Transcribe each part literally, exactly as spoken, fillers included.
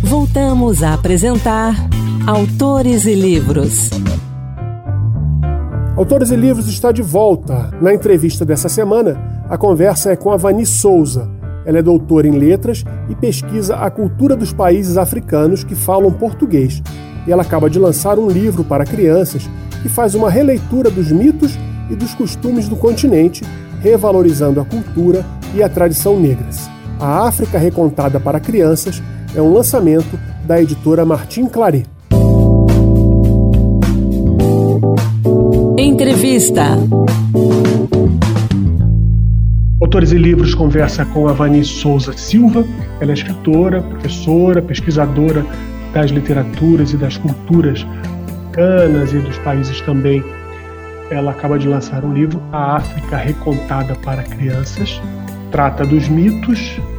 Voltamos a apresentar Autores e Livros. Autores e Livros está de volta. Na entrevista dessa semana, a conversa é com a Vani Souza. Ela é doutora em letras e pesquisa a cultura dos países africanos que falam português. E ela acaba de lançar um livro para crianças que faz uma releitura dos mitos e dos costumes do continente, revalorizando a cultura e a tradição negras. A África Recontada para Crianças é um lançamento da editora Martin Claret. Entrevista. Autores e Livros conversa com a Vani Souza Silva. Ela é escritora, professora, pesquisadora das literaturas e das culturas africanas e dos países também. Ela acaba de lançar um livro, A África Recontada para Crianças. Trata dos mitos,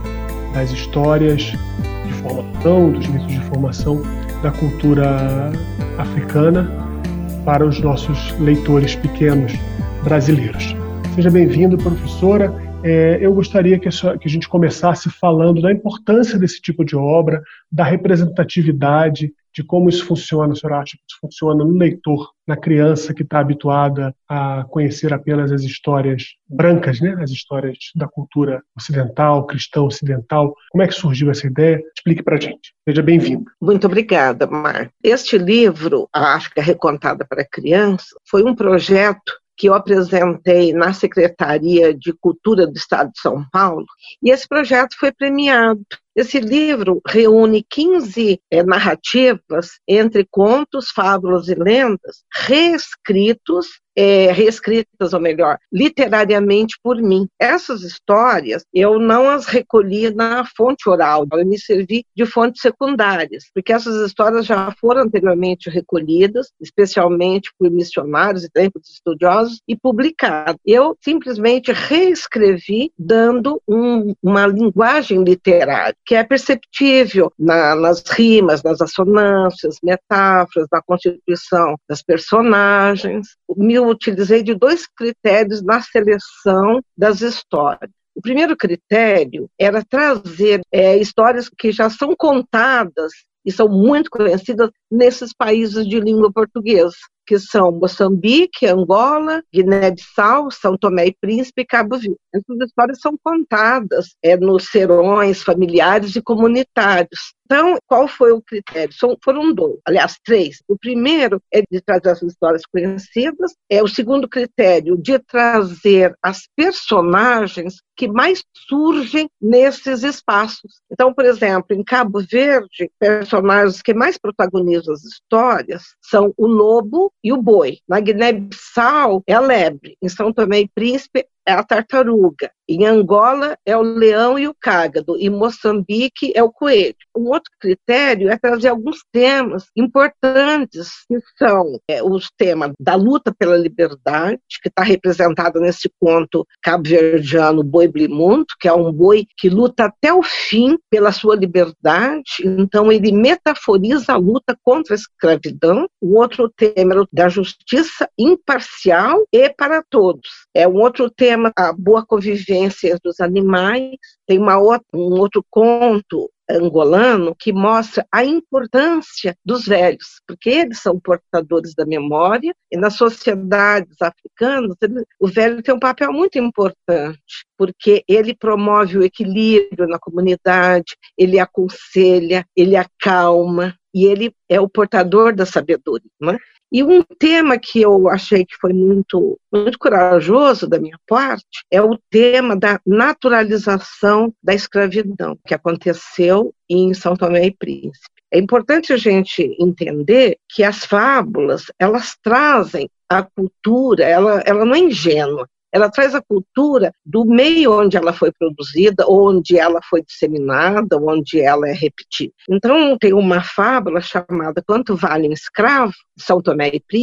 das histórias de formação, dos mitos de formação da cultura africana para os nossos leitores pequenos brasileiros. Seja bem-vindo, professora. É, eu gostaria que a, sua, que a gente começasse falando da importância desse tipo de obra, da representatividade, de como isso funciona, a senhora acha que isso funciona no leitor, na criança que está habituada a conhecer apenas as histórias brancas, né? As histórias da cultura ocidental, cristã ocidental. Como é que surgiu essa ideia? Explique para a gente. Seja bem-vindo. Muito obrigada, Mar. Este livro, A África Recontada para Criança, foi um projeto que eu apresentei na Secretaria de Cultura do Estado de São Paulo, e esse projeto foi premiado. Esse livro reúne quinze é, narrativas entre contos, fábulas e lendas, reescritos, é, reescritas, ou melhor, literariamente por mim. Essas histórias, eu não as recolhi na fonte oral, eu me servi de fontes secundárias, porque essas histórias já foram anteriormente recolhidas, especialmente por missionários e também por estudiosos, e publicadas. Eu simplesmente reescrevi, dando um, uma linguagem literária, que é perceptível na, nas rimas, nas assonâncias, metáforas, na constituição das personagens. Me utilizei de dois critérios na seleção das histórias. O primeiro critério era trazer é, histórias que já são contadas e são muito conhecidas nesses países de língua portuguesa, que são Moçambique, Angola, Guiné-Bissau, São Tomé e Príncipe e Cabo Verde. Essas histórias são contadas é, nos serões familiares e comunitários. Então, qual foi o critério? São, foram dois, aliás, três. O primeiro é de trazer as histórias conhecidas, é o segundo critério de trazer as personagens que mais surgem nesses espaços. Então, por exemplo, em Cabo Verde, personagens que mais protagonizam as histórias são o lobo e o boi. Na Guiné-Bissau é a lebre. Em São Tomé e Príncipe é a tartaruga. Em Angola é o leão e o cágado. Em Moçambique é o coelho. Um outro critério é trazer alguns temas importantes, que são é, os temas da luta pela liberdade, que está representado nesse conto cabo-verdiano Boi Blimundo, que é um boi que luta até o fim pela sua liberdade. Então ele metaforiza a luta contra a escravidão. O outro tema é o da justiça imparcial e para todos. É um outro tema, a boa convivência dos animais. Tem uma outra, um outro conto angolano que mostra a importância dos velhos, porque eles são portadores da memória, e nas sociedades africanas ele, o velho tem um papel muito importante, porque ele promove o equilíbrio na comunidade, ele aconselha, ele acalma, e ele é o portador da sabedoria, né? E um tema que eu achei que foi muito, muito corajoso da minha parte é o tema da naturalização da escravidão, que aconteceu em São Tomé e Príncipe. É importante a gente entender que as fábulas, elas trazem a cultura, ela, ela não é ingênua. Ela traz a cultura do meio onde ela foi produzida, onde ela foi disseminada, onde ela é repetida. Então, tem uma fábula chamada Quanto Vale um Escravo, São Tomé e Príncipe,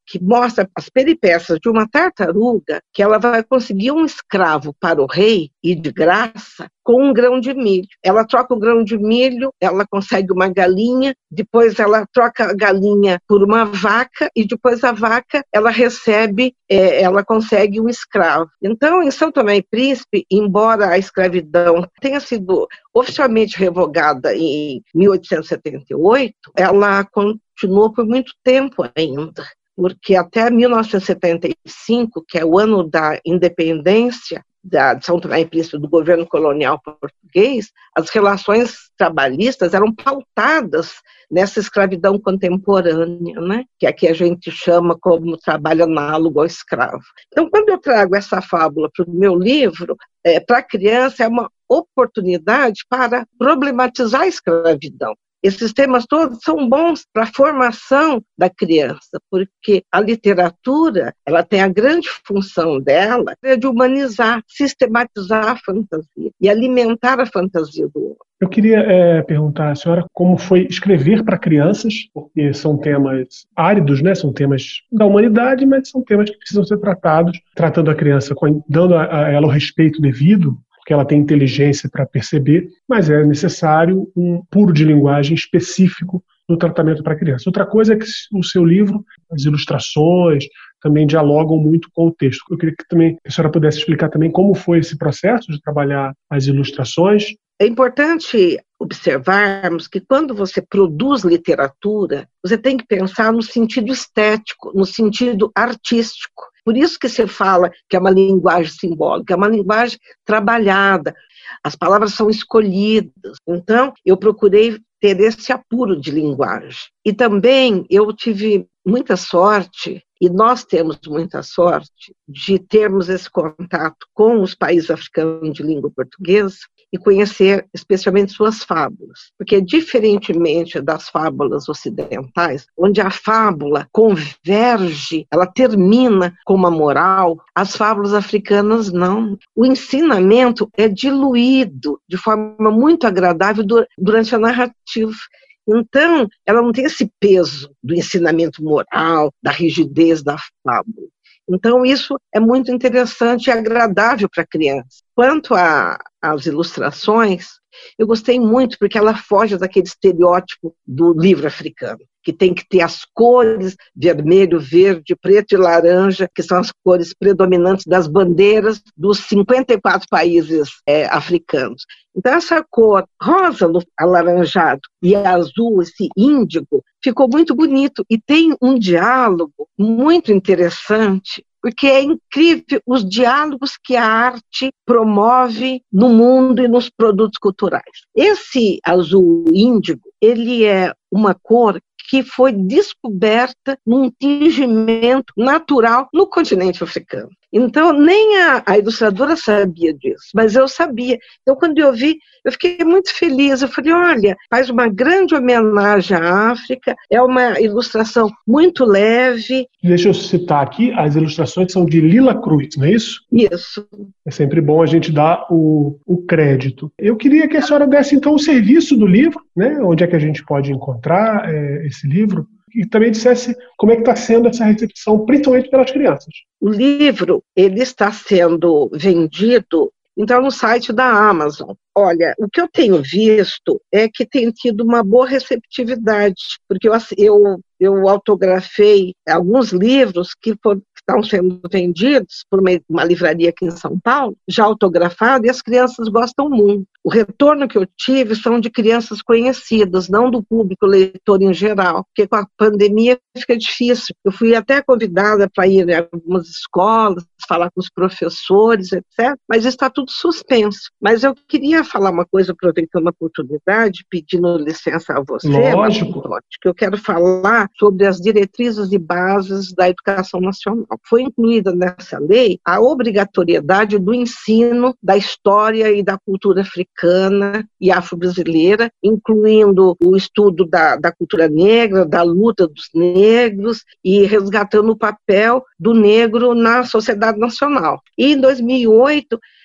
que mostra as peripécias de uma tartaruga, que ela vai conseguir um escravo para o rei, e de graça, com um grão de milho. Ela troca o grão de milho, ela consegue uma galinha, depois ela troca a galinha por uma vaca, e depois a vaca, ela recebe, é, ela consegue um escravo. Então, em São Tomé e Príncipe, embora a escravidão tenha sido oficialmente revogada em mil oitocentos e setenta e oito, ela continuou por muito tempo ainda, porque até mil novecentos e setenta e cinco, que é o ano da independência da, de São Tomé e Príncipe do governo colonial português, as relações trabalhistas eram pautadas nessa escravidão contemporânea, né? Que aqui a gente chama como trabalho análogo ao escravo. Então, quando eu trago essa fábula para o meu livro, é, para a criança é uma oportunidade para problematizar a escravidão. Esses temas todos são bons para a formação da criança, porque a literatura, ela tem a grande função dela de humanizar, sistematizar a fantasia e alimentar a fantasia do homem. Eu queria é, perguntar à senhora como foi escrever para crianças, porque são temas áridos, né? São temas da humanidade, mas são temas que precisam ser tratados, tratando a criança, dando a ela o respeito devido, porque ela tem inteligência para perceber, mas é necessário um puro de linguagem específico no tratamento para a criança. Outra coisa é que o seu livro, as ilustrações, também dialogam muito com o texto. Eu queria que também a senhora pudesse explicar também como foi esse processo de trabalhar as ilustrações. É importante observarmos que quando você produz literatura, você tem que pensar no sentido estético, no sentido artístico. Por isso que se fala que é uma linguagem simbólica, é uma linguagem trabalhada, as palavras são escolhidas. Então, eu procurei ter esse apuro de linguagem. E também eu tive muita sorte, e nós temos muita sorte, de termos esse contato com os países africanos de língua portuguesa e conhecer especialmente suas fábulas. Porque, diferentemente das fábulas ocidentais, onde a fábula converge, ela termina com uma moral, as fábulas africanas não. O ensinamento é diluído de forma muito agradável durante a narrativa. Então, ela não tem esse peso do ensinamento moral, da rigidez da fábula. Então, isso é muito interessante e agradável para a criança. Quanto às ilustrações, eu gostei muito porque ela foge daquele estereótipo do livro africano, que tem que ter as cores vermelho, verde, preto e laranja, que são as cores predominantes das bandeiras dos cinquenta e quatro países é, africanos. Então, essa cor rosa, alaranjado e azul, esse índigo, ficou muito bonito e tem um diálogo muito interessante, porque é incrível os diálogos que a arte promove no mundo e nos produtos culturais. Esse azul índigo, ele é uma cor que foi descoberta num tingimento natural no continente africano. Então, nem a, a ilustradora sabia disso, mas eu sabia. Então, quando eu vi, eu fiquei muito feliz. Eu falei, olha, faz uma grande homenagem à África, é uma ilustração muito leve. Deixa eu citar aqui, as ilustrações são de Lila Cruz, não é isso? Isso. É sempre bom a gente dar o, o crédito. Eu queria que a senhora desse, então, o serviço do livro, né? Onde é que a gente pode encontrar é, esse livro, e também dissesse como é que está sendo essa recepção, principalmente pelas crianças. O livro, ele está sendo vendido, então, no site da Amazon. Olha, o que eu tenho visto é que tem tido uma boa receptividade, porque eu, eu, eu autografei alguns livros que foram, estão sendo vendidos por uma, uma livraria aqui em São Paulo, já autografado, e as crianças gostam muito. O retorno que eu tive são de crianças conhecidas, não do público leitor em geral, porque com a pandemia fica difícil. Eu fui até convidada para ir em algumas escolas, falar com os professores, etcétera, mas está tudo suspenso. Mas eu queria falar uma coisa, aproveitando a oportunidade, pedindo licença a você, Lógico. Marcos, que eu quero falar sobre as diretrizes e bases da educação nacional. Foi incluída nessa lei a obrigatoriedade do ensino da história e da cultura africana e afro-brasileira, incluindo o estudo da, da cultura negra, da luta dos negros e resgatando o papel do negro na sociedade nacional. E em dois mil e oito,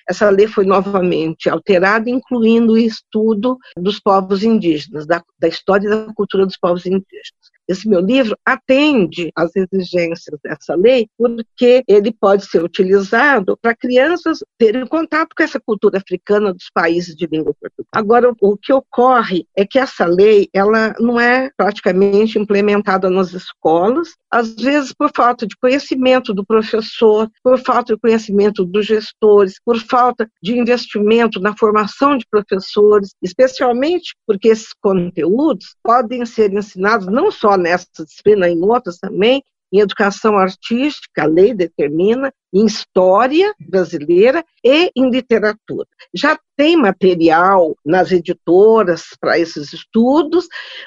essa lei foi novamente alterada, incluindo o estudo dos povos indígenas, da, da história e da cultura dos povos indígenas. Esse meu livro atende às exigências dessa lei, porque ele pode ser utilizado para crianças terem contato com essa cultura africana dos países de língua portuguesa. Agora, o que ocorre é que essa lei ela não é praticamente implementada nas escolas, às vezes por falta de conhecimento do professor, por falta de conhecimento dos gestores, por falta de investimento na formação de professores, especialmente porque esses conteúdos podem ser ensinados não só nessa disciplina, em outras também, em educação artística, a lei determina, em história brasileira e em literatura. Já tem material nas editoras para esses estudos,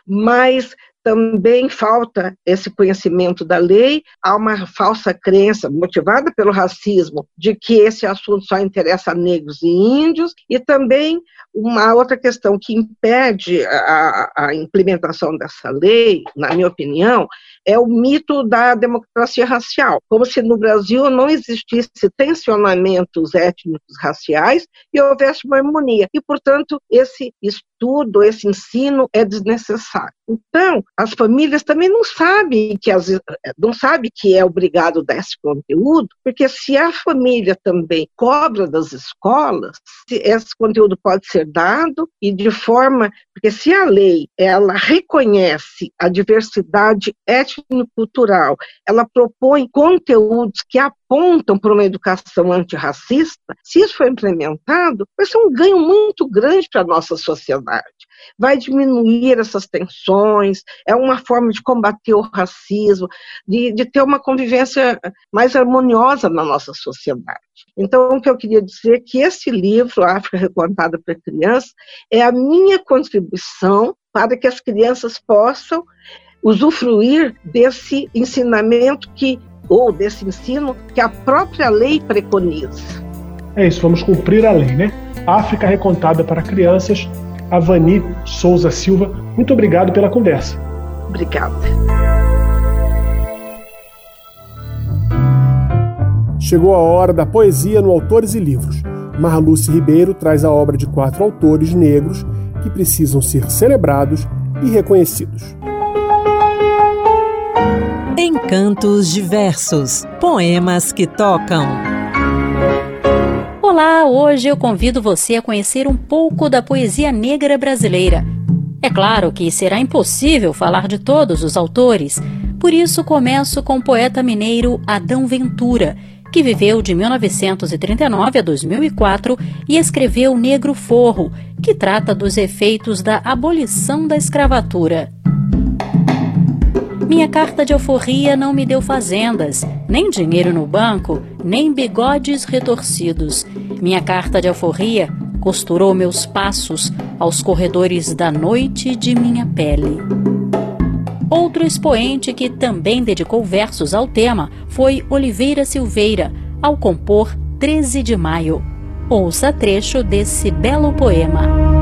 mas também falta esse conhecimento da lei, há uma falsa crença, motivada pelo racismo, de que esse assunto só interessa a negros e índios, e também uma outra questão que impede a, a implementação dessa lei, na minha opinião, é o mito da democracia racial, como se no Brasil não existisse tensionamentos étnicos raciais e houvesse uma harmonia, e, portanto, esse estudo, esse ensino é desnecessário. Então, as famílias também não sabem que, as, não sabem que é obrigado dar esse conteúdo, porque se a família também cobra das escolas, esse conteúdo pode ser dado e de forma, porque se a lei ela reconhece a diversidade étnico-cultural, ela propõe conteúdos que apontam para uma educação antirracista, se isso for implementado, vai ser um ganho muito grande para a nossa sociedade. Vai diminuir essas tensões, é uma forma de combater o racismo, de, de ter uma convivência mais harmoniosa na nossa sociedade. Então, o que eu queria dizer é que esse livro, África Recontada para Crianças, é a minha contribuição para que as crianças possam usufruir desse ensinamento que, ou desse ensino que a própria lei preconiza. É isso, vamos cumprir a lei, né? África Recontada para Crianças, Avani Souza Silva, muito obrigado pela conversa. Obrigada. Chegou a hora da poesia no Autores e Livros. Marluce Ribeiro traz a obra de quatro autores negros que precisam ser celebrados e reconhecidos. Encantos Diversos, poemas que tocam. Olá, hoje eu convido você a conhecer um pouco da poesia negra brasileira. É claro que será impossível falar de todos os autores, por isso começo com o poeta mineiro Adão Ventura, que viveu de mil novecentos e trinta e nove a dois mil e quatro e escreveu Negro Forro, que trata dos efeitos da abolição da escravatura. Minha carta de alforria não me deu fazendas, nem dinheiro no banco, nem bigodes retorcidos. Minha carta de alforria costurou meus passos aos corredores da noite de minha pele. Outro expoente que também dedicou versos ao tema foi Oliveira Silveira, ao compor treze de maio. Ouça trecho desse belo poema.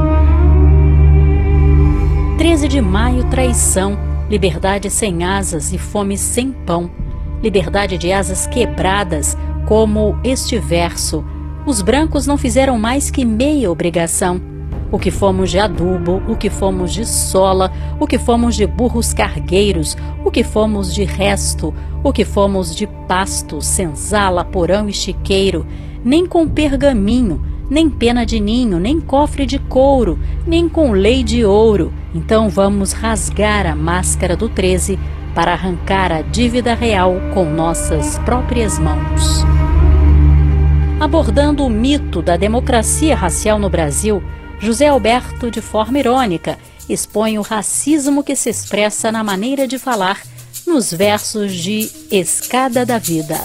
treze de maio, traição, liberdade sem asas e fome sem pão. Liberdade de asas quebradas, como este verso. Os brancos não fizeram mais que meia obrigação. O que fomos de adubo, o que fomos de sola, o que fomos de burros cargueiros, o que fomos de resto, o que fomos de pasto, senzala, porão e chiqueiro, nem com pergaminho, nem pena de ninho, nem cofre de couro, nem com lei de ouro. Então vamos rasgar a máscara do treze para arrancar a dívida real com nossas próprias mãos. Abordando o mito da democracia racial no Brasil, José Alberto, de forma irônica, expõe o racismo que se expressa na maneira de falar nos versos de Escada da Vida.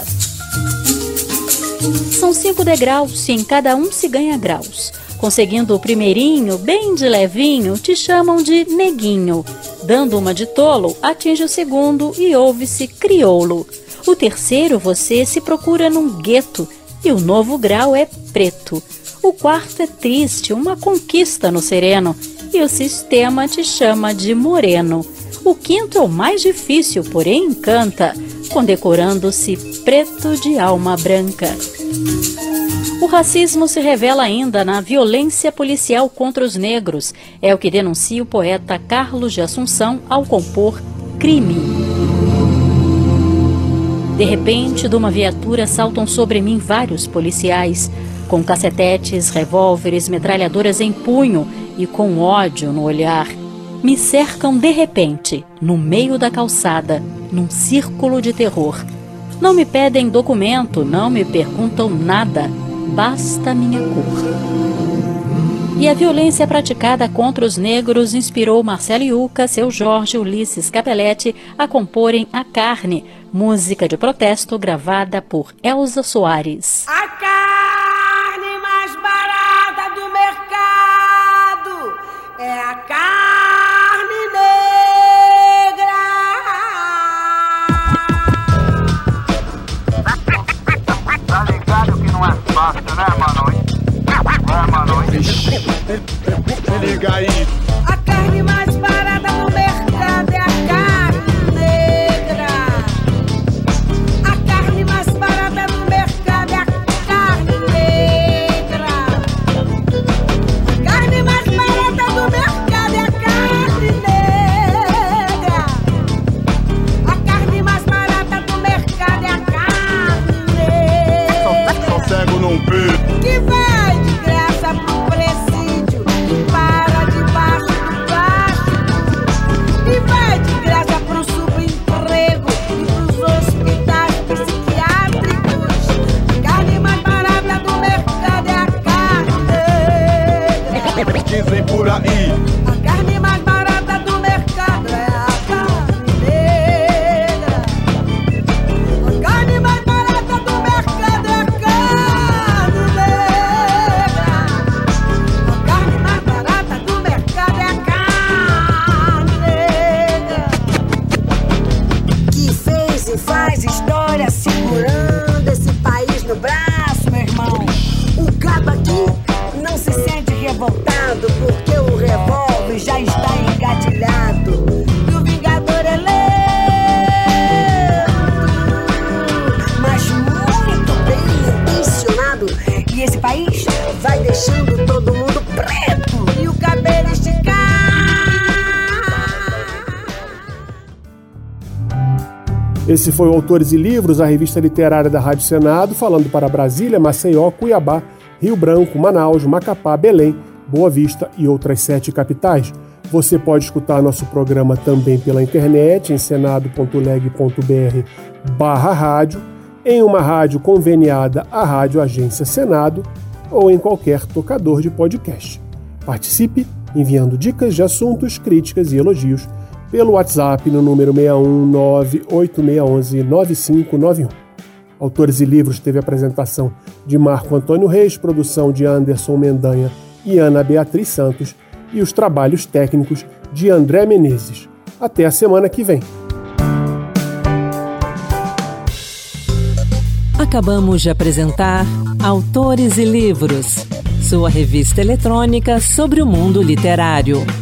São cinco degraus e em cada um se ganha graus. Conseguindo o primeirinho, bem de levinho, te chamam de neguinho. Dando uma de tolo, atinge o segundo e ouve-se crioulo. O terceiro você se procura num gueto e o novo grau é preto. O quarto é triste, uma conquista no sereno, e o sistema te chama de moreno. O quinto é o mais difícil, porém encanta, condecorando-se preto de alma branca. O racismo se revela ainda na violência policial contra os negros. É o que denuncia o poeta Carlos de Assunção ao compor Crime. De repente, de uma viatura saltam sobre mim vários policiais, com cacetetes, revólveres, metralhadoras em punho e com ódio no olhar. Me cercam de repente, no meio da calçada, num círculo de terror. Não me pedem documento, não me perguntam nada, basta minha cor. E a violência praticada contra os negros inspirou Marcelo Iuca, Seu Jorge, Ulisses Capelletti a comporem A Carne, música de protesto gravada por Elza Soares. A carne mais barata do mercado é a carne negra. Tá ligado que não é fácil, né, mano? É, mano. Vixe, se liga aí. A carne mais barata do mercado é a carne negra. A carne mais barata do mercado é a carne negra. A carne mais barata do mercado é a carne negra. A carne mais barata do mercado é a carne negra. Só cego não vê. Que vai de graça pro presídio e para debaixo do plástico. E vai de graça pro subemprego e pros hospitais psiquiátricos. A carne mais barata do mercado é a carne negra. Dizem por aí. A carne mais barata do mercado é a carne negra. A carne mais barata do mercado é a carne negra. A carne mais barata do mercado é a carne negra. Que fez e faz história segurando esse país no braço, meu irmão. O cabo aqui não se sente revoltado porque o revólver já está engatilhado. E o vingador é lento, mas muito bem intencionado. E esse país vai deixando todo mundo preto e o cabelo esticado. Esse foi o Autores e Livros, a revista literária da Rádio Senado, falando para Brasília, Maceió, Cuiabá, Rio Branco, Manaus, Macapá, Belém, Boa Vista e outras sete capitais. Você pode escutar nosso programa também pela internet, em senado.leg.br barra rádio, em uma rádio conveniada à Rádio Agência Senado ou em qualquer tocador de podcast. Participe enviando dicas de assuntos, críticas e elogios pelo WhatsApp no número seis um nove oito seis um um nove cinco nove um. Autores e Livros teve apresentação de Marco Antônio Reis, produção de Anderson Mendanha e Ana Beatriz Santos e os trabalhos técnicos de André Menezes. Até a semana que vem. Acabamos de apresentar Autores e Livros, sua revista eletrônica sobre o mundo literário.